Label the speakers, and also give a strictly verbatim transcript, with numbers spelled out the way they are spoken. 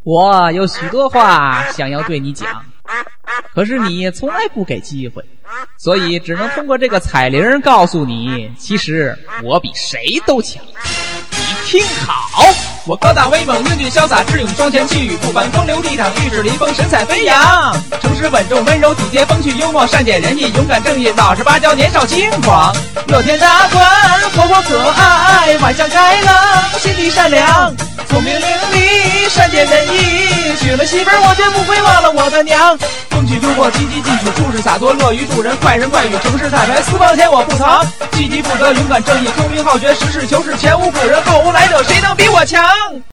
Speaker 1: 我有许多话想要对你讲，可是你从来不给机会，所以只能通过这个彩铃告诉你，其实我比谁都强。你听好，
Speaker 2: 我高大威猛，英俊潇洒，智勇双全，气宇不凡，风流倜傥，玉指临风，神采飞扬。诚实稳重，温柔体贴，风趣幽默，善解人意，勇敢正义，老实巴交，年少轻狂，乐天大观，活泼可爱，外向开朗，心地善良，聪明伶俐，善解人意。娶了媳妇儿，我绝不会忘了我的娘。风趣幽默，积极进取，处事洒脱，乐于助人，快人快语，诚实坦白，私房钱我不藏。积极负责，勇敢正义，聪明好学，实事求是，前无古人后无来者，谁能比我强？